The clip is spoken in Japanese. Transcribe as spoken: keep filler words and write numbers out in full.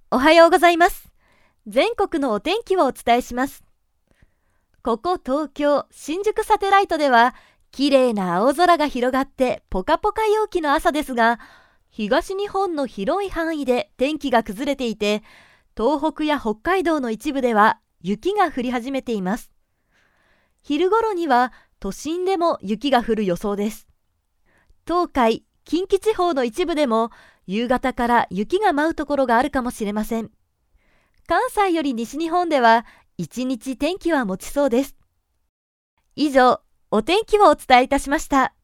おはようございます。全国のお天気をお伝えします。ここ東京新宿サテライトでは綺麗な青空が広がってポカポカ陽気の朝ですが、東日本の広い範囲で天気が崩れていて、東北や北海道の一部では雪が降り始めています。昼頃には都心でも雪が降る予想です。東海、近畿地方の一部でも夕方から雪が舞うところがあるかもしれません。関西より西日本では一日天気は持ちそうです。以上、お天気をお伝えいたしました。